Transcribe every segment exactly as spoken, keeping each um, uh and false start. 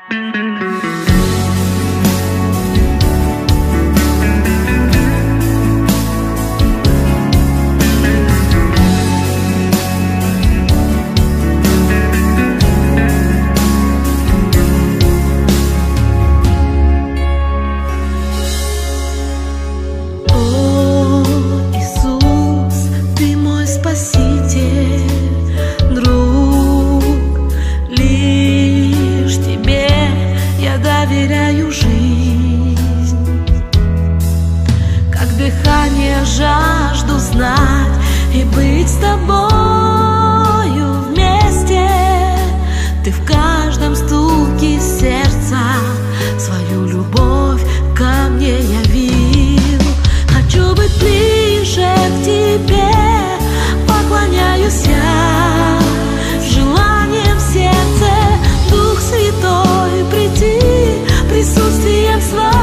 Жажду знать и быть с тобою вместе. Ты в каждом стуке сердца свою любовь ко мне явил. Хочу быть ближе к тебе, поклоняюсь я желанием в сердце. Дух Святой, приди присутствием своим.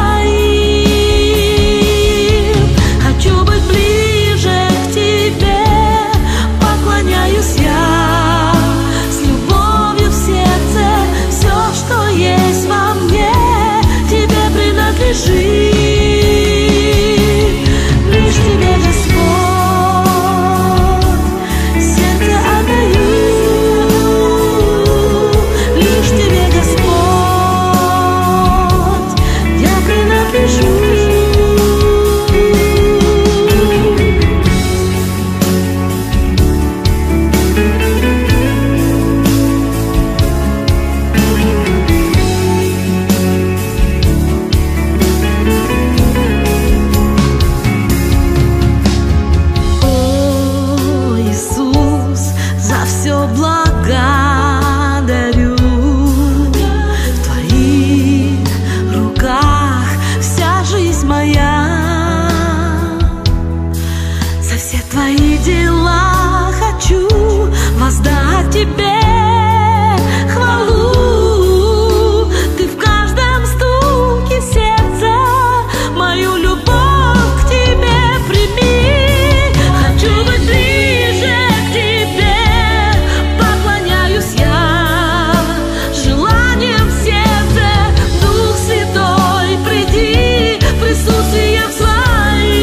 Воздать тебе хвалу. Ты в каждом стуке сердца мою любовь к тебе прими. Хочу быть ближе к тебе, поклоняюсь я желанием в сердце. Дух Святой, приди присутствием своим.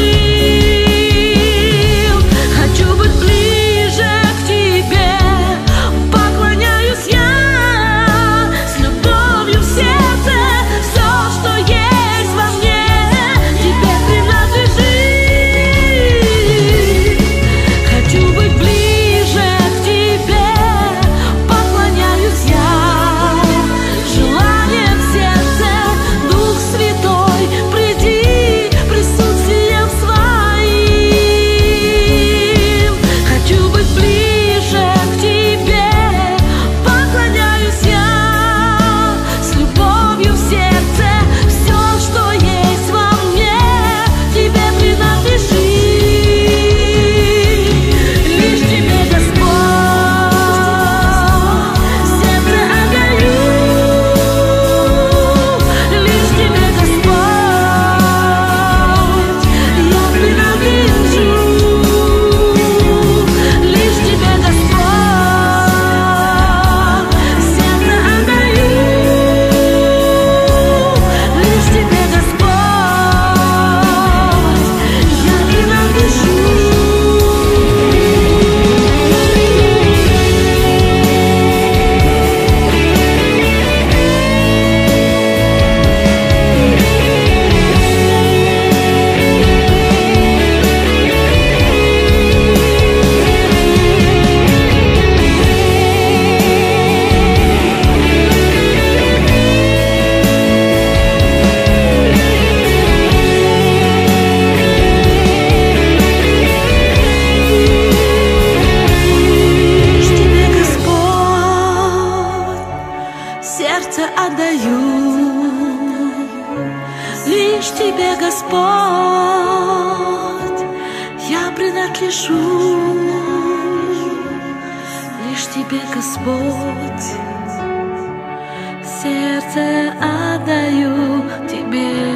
Хочу быть ближе к тебе, лишь тебе, Господь, я принадлежу. Лишь тебе, Господь, сердце отдаю тебе.